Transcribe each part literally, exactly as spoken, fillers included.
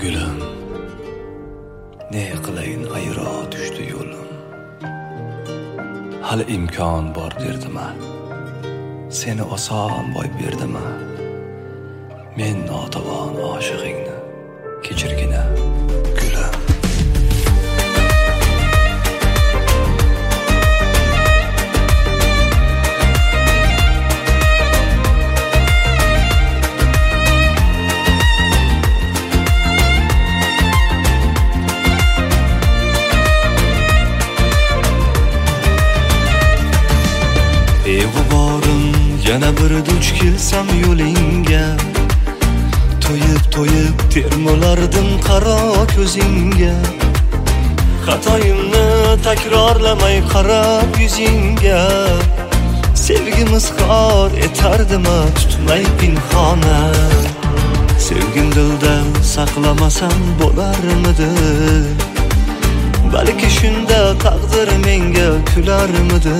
Gülüm, ne qilayin ayro düştü yo'lim. Hali imkon bor derdima, seni oson boy berdima. Men notavon oshig'ingni kechirgina gülüm. Evoborim yana bir duch kelsam yo'lingga, to'yib to'yib termulardim qaro ko'zingga. Xatoyimni takrorlamay qarab yuzingga, sevgimiz xor etardimi tutmay pinhona. Sevgim dilda saqlamasam bo'larmidi, balki shunda taqdir menga kularmidi.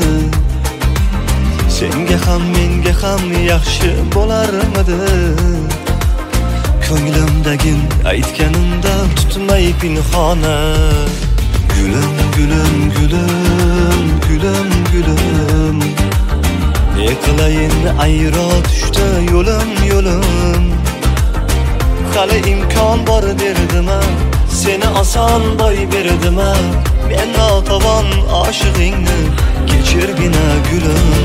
Senga ham menga ham yaxshi bo'larmidi, ko'nglimdagin aytganimda tutmay pinhona. Gülüm gülüm gülüm gülüm gülüm, ne qilayin ayro tushdi yo'lim yo'lim. Hali imkon bor derdima, seni oson boy berdima. Men notavon oshig'ingni kechirgina gülüm.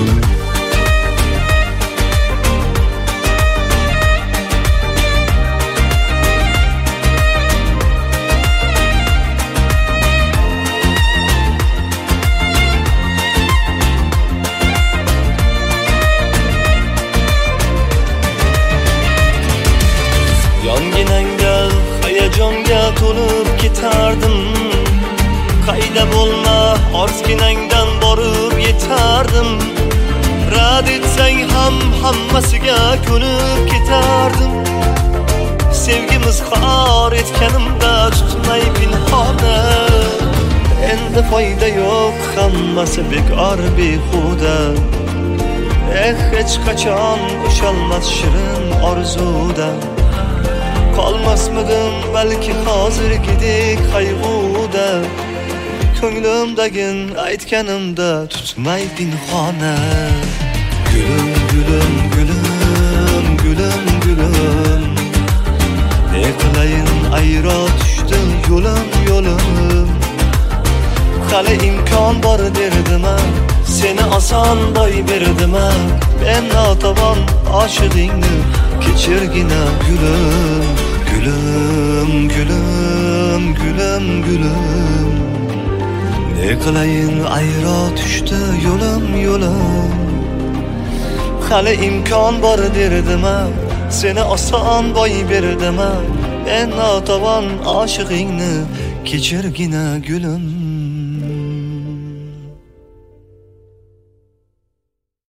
Yonginangda hayajonga to'lib ketardim, qayda bo'lma ortginangdan borib yetardim. Rad etsang ham hammasiga ko'nib ketardim. Sevgimiz xor etganimda tutmay pinhona. Endi foyda yo'q, hammasi bekor behuda. Eh, hech qachon ushalmas shirin orzuda. Qolmasmidim balki hozirgidek qayg'uda. Ko'nglimdagin aytganimda tutmay pinhona. Gülüm gülüm gülüm gülüm gülüm, ne qilayin ayro tushdi yo'lim yo'lim. Hali imkon bor derdima, seni oson boy berdima. Men notavon oshig'ingni kechirgina gülüm. Gülüm gülüm gülüm gülüm, ne qilayin ayro tushdi yo'lim yo'lim. Hali imkon bor derdima, seni oson boy berdima. Men notavon oshig'ingni kechirgina gülüm.